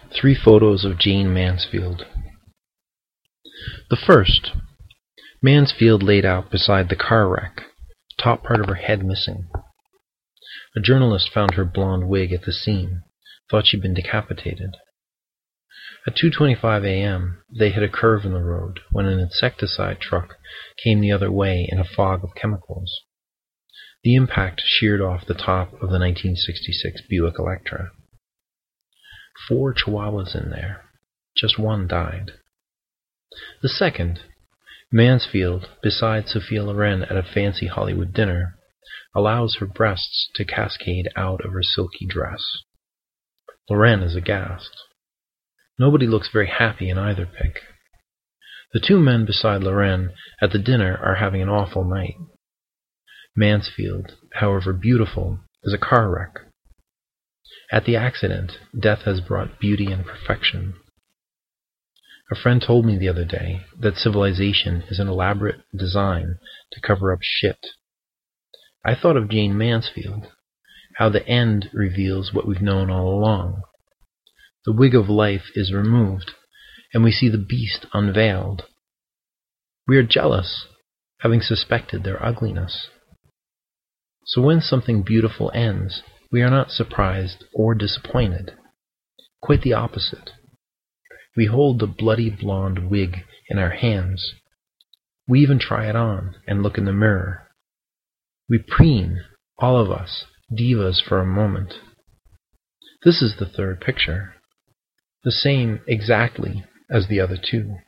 3 photos of Jayne Mansfield. The first, Mansfield laid out beside the car wreck, top part of her head missing. A journalist found her blonde wig at the scene, thought she'd been decapitated. At 2:25 a.m., they hit a curve in the road when an insecticide truck came the other way in a fog of chemicals. The impact sheared off the top of the 1966 Buick Electra. 4 chihuahuas in there. Just 1 died. The second, Mansfield, beside Sophia Loren at a fancy Hollywood dinner, allows her breasts to cascade out of her silky dress. Loren is aghast. Nobody looks very happy in either pic. The 2 men beside Loren at the dinner are having an awful night. Mansfield, however beautiful, is a car wreck. At the accident, death has brought beauty and perfection. A friend told me the other day that civilization is an elaborate design to cover up shit. I thought of Jayne Mansfield, how the end reveals what we've known all along. The wig of life is removed, and we see the beast unveiled. We are jealous, having suspected their ugliness. So when something beautiful ends, we are not surprised or disappointed. Quite the opposite. We hold the bloody blonde wig in our hands. We even try it on and look in the mirror. We preen, all of us, divas for a moment. This is the third picture. The same exactly as the other 2.